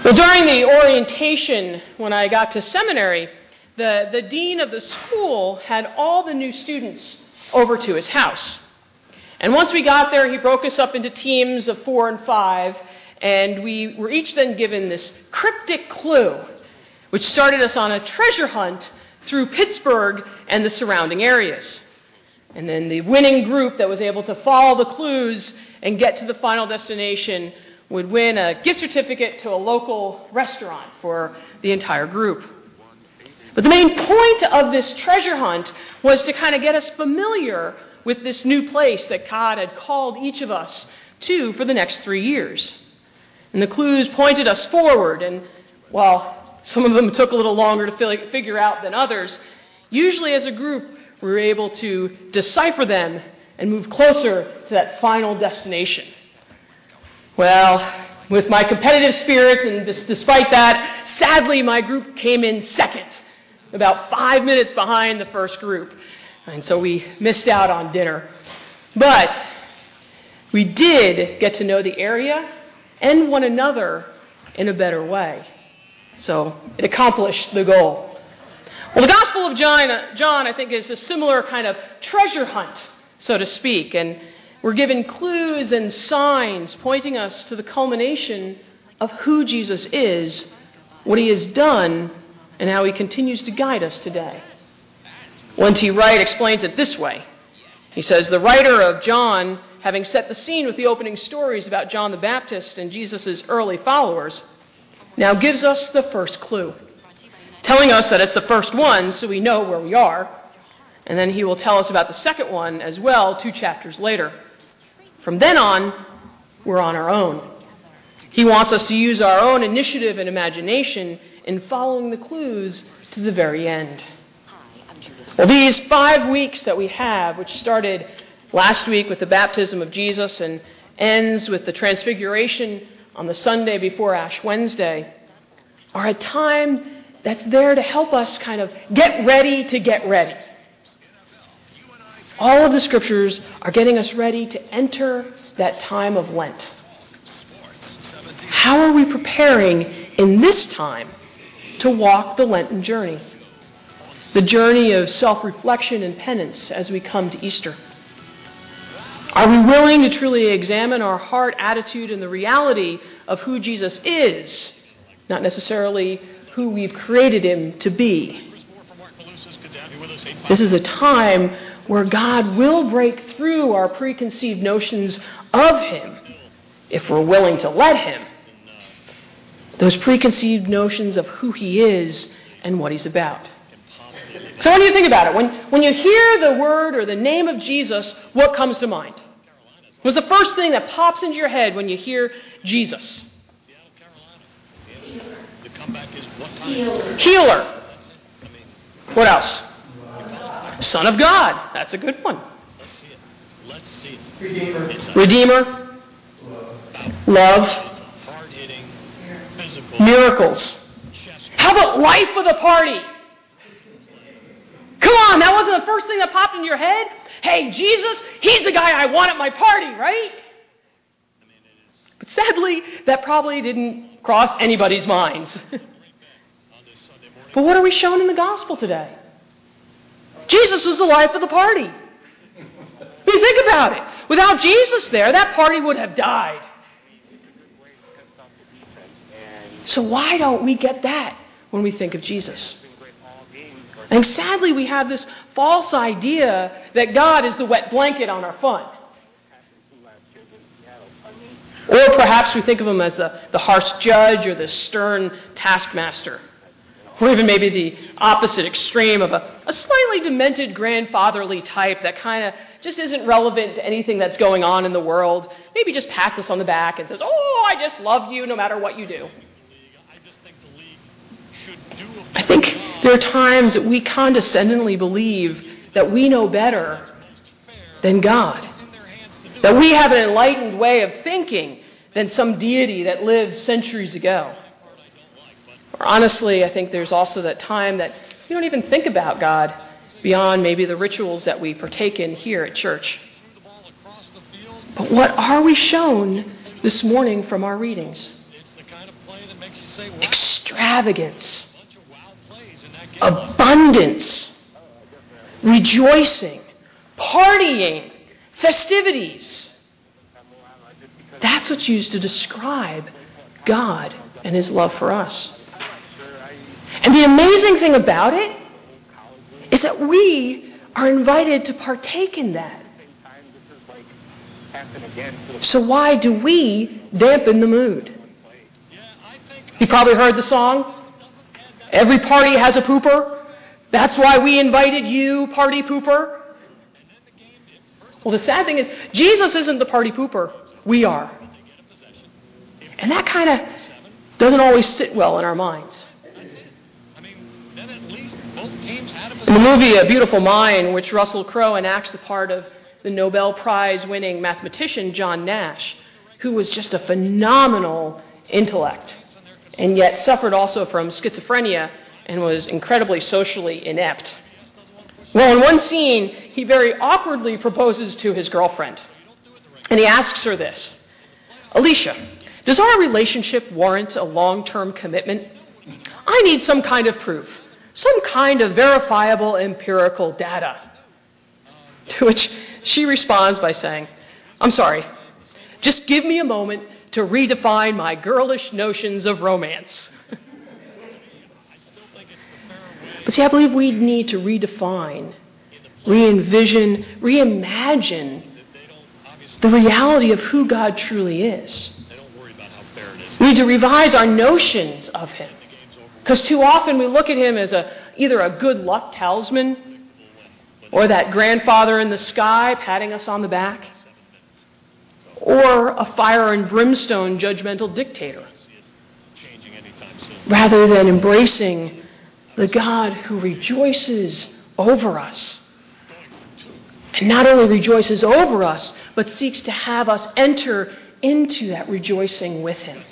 Well, during the orientation, when I got to seminary, the dean of the school had all the new students over to his house. And once we got there, he broke us up into teams of 4 and 5, and we were each then given this cryptic clue, which started us on a treasure hunt through Pittsburgh and the surrounding areas. And then the winning group that was able to follow the clues and get to the final destination would win a gift certificate to a local restaurant for the entire group. But the main point of this treasure hunt was to kind of get us familiar with this new place that God had called each of us to for the next 3 years. And the clues pointed us forward, and while some of them took a little longer to figure out than others, usually as a group we were able to decipher them and move closer to that final destination. Well, with my competitive spirit, and despite that, sadly my group came in second, about 5 minutes behind the first group. And so we missed out on dinner. But we did get to know the area and one another in a better way. So it accomplished the goal. Well, the Gospel of John, I think, is a similar kind of treasure hunt, so to speak. And we're given clues and signs pointing us to the culmination of who Jesus is, what he has done, and how he continues to guide us today. N.T. Wright explains it this way. He says, the writer of John, having set the scene with the opening stories about John the Baptist and Jesus' early followers, now gives us the first clue, telling us that it's the first one so we know where we are. And then he will tell us about the second one as well 2 chapters later. From then on, we're on our own. He wants us to use our own initiative and imagination in following the clues to the very end. Well, these 5 weeks that we have, which started last week with the baptism of Jesus and ends with the transfiguration on the Sunday before Ash Wednesday, are a time that's there to help us kind of get ready to get ready. All of the scriptures are getting us ready to enter that time of Lent. How are we preparing in this time to walk the Lenten journey? The journey of self-reflection and penance as we come to Easter. Are we willing to truly examine our heart, attitude, and the reality of who Jesus is, not necessarily who we've created him to be? This is a time where God will break through our preconceived notions of him, if we're willing to let him. Those preconceived notions of who he is and what he's about. So what do you think about it? When you hear the word or the name of Jesus, what comes to mind? What's the first thing that pops into your head when you hear Jesus? Healer. What else? Son of God. That's a good one. Redeemer. Love. Miracles. How about life of the party? Come on, that wasn't the first thing that popped into your head? Hey, Jesus, he's the guy I want at my party, right? But sadly, that probably didn't cross anybody's minds. But what are we shown in the gospel today? Jesus was the life of the party. You think about it. Without Jesus there, that party would have died. So why don't we get that when we think of Jesus? And sadly, we have this false idea that God is the wet blanket on our fun. Or perhaps we think of him as the harsh judge or the stern taskmaster. Or even maybe the opposite extreme of a slightly demented grandfatherly type that kind of just isn't relevant to anything that's going on in the world. Maybe just pats us on the back and says, oh, I just love you no matter what you do. I think there are times that we condescendingly believe that we know better than God. That we have an enlightened way of thinking than some deity that lived centuries ago. Or honestly, I think there's also that time that we don't even think about God beyond maybe the rituals that we partake in here at church. But what are we shown this morning from our readings? extravagance, abundance, rejoicing, partying, festivities. That's what's used to describe God and His love for us. And the amazing thing about it is that we are invited to partake in that. So why do we dampen the mood? You probably heard the song, "Every party has a pooper. That's why we invited you, party pooper." Well, the sad thing is, Jesus isn't the party pooper. We are. And that kind of doesn't always sit well in our minds. In the movie A Beautiful Mind, which Russell Crowe enacts the part of the Nobel Prize-winning mathematician John Nash, who was just a phenomenal intellect, and yet suffered also from schizophrenia and was incredibly socially inept. Well, in one scene, he very awkwardly proposes to his girlfriend, and he asks her this: "Alicia, does our relationship warrant a long-term commitment? I need some kind of proof, some kind of verifiable empirical data." To which she responds by saying, "I'm sorry, just give me a moment to redefine my girlish notions of romance." But see, I believe we need to redefine, re-envision, reimagine the reality of who God truly is. We need to revise our notions of Him. Because too often we look at Him as either a good luck talisman or that grandfather in the sky patting us on the back, or a fire and brimstone judgmental dictator, rather than embracing the God who rejoices over us. And not only rejoices over us, but seeks to have us enter into that rejoicing with Him.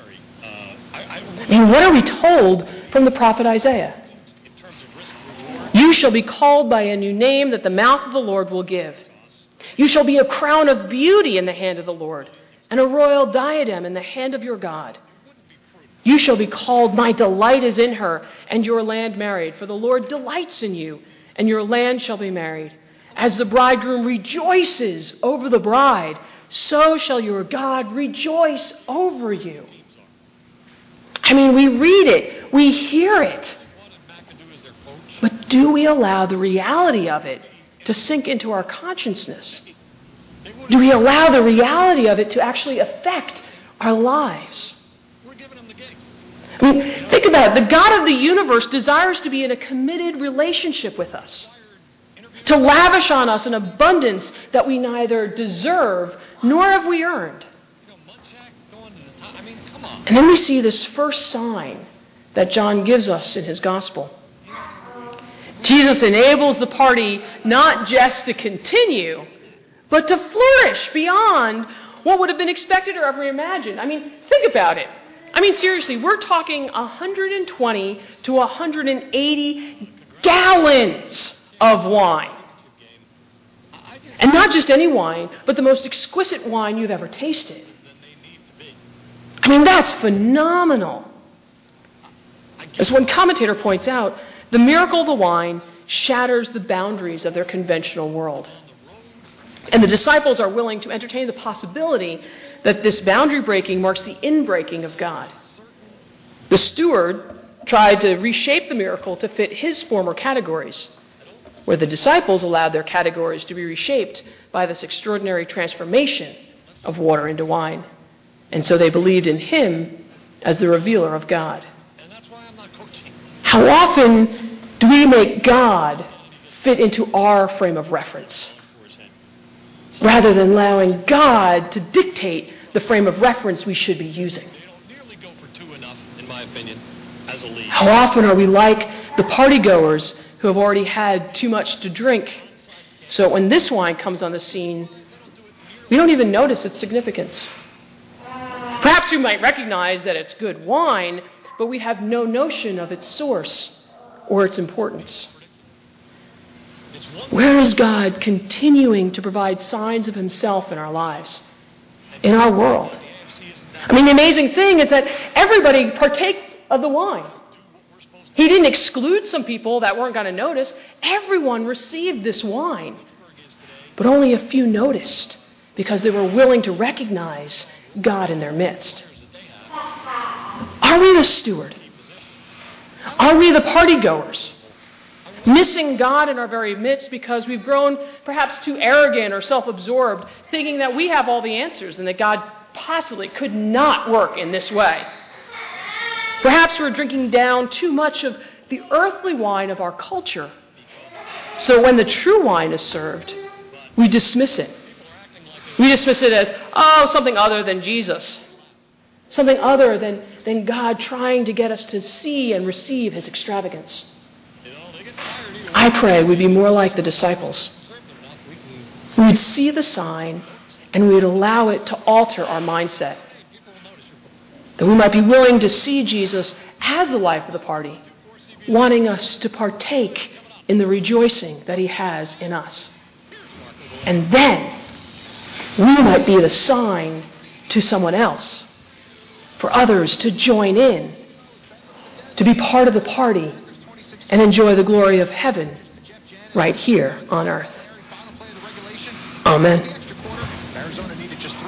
And what are we told from the prophet Isaiah? "You shall be called by a new name that the mouth of the Lord will give. You shall be a crown of beauty in the hand of the Lord, and a royal diadem in the hand of your God. You shall be called, My delight is in her, and your land married. For the Lord delights in you, and your land shall be married. As the bridegroom rejoices over the bride, so shall your God rejoice over you." I mean, we read it, we hear it. But do we allow the reality of it to sink into our consciousness? Do we allow the reality of it to actually affect our lives? I mean, think about it. The God of the universe desires to be in a committed relationship with us, to lavish on us an abundance that we neither deserve nor have we earned. And then we see this first sign that John gives us in his gospel. Jesus enables the party not just to continue, but to flourish beyond what would have been expected or ever imagined. I mean, think about it. I mean, seriously, we're talking 120 to 180 gallons of wine. And not just any wine, but the most exquisite wine you've ever tasted. I mean, that's phenomenal. As one commentator points out, the miracle of the wine shatters the boundaries of their conventional world. And the disciples are willing to entertain the possibility that this boundary breaking marks the inbreaking of God. The steward tried to reshape the miracle to fit his former categories, where the disciples allowed their categories to be reshaped by this extraordinary transformation of water into wine. And so they believed in him as the revealer of God. How often do we make God fit into our frame of reference, rather than allowing God to dictate the frame of reference we should be using? How often are we like the partygoers who have already had too much to drink, so when this wine comes on the scene, we don't even notice its significance? Perhaps we might recognize that it's good wine, but we have no notion of its source or its importance. Where is God continuing to provide signs of himself in our lives, in our world? I mean, the amazing thing is that everybody partake of the wine. He didn't exclude some people that weren't going to notice. Everyone received this wine. But only a few noticed because they were willing to recognize God in their midst. Are we the steward? Are we the partygoers? Missing God in our very midst because we've grown perhaps too arrogant or self-absorbed, thinking that we have all the answers and that God possibly could not work in this way. Perhaps we're drinking down too much of the earthly wine of our culture. So when the true wine is served, we dismiss it. We dismiss it as, something other than Jesus. Something other than God trying to get us to see and receive His extravagance. I pray we'd be more like the disciples. We'd see the sign and we'd allow it to alter our mindset. That we might be willing to see Jesus as the life of the party, wanting us to partake in the rejoicing that He has in us. And then we might be the sign to someone else, for others to join in, to be part of the party and enjoy the glory of heaven right here on earth. Amen.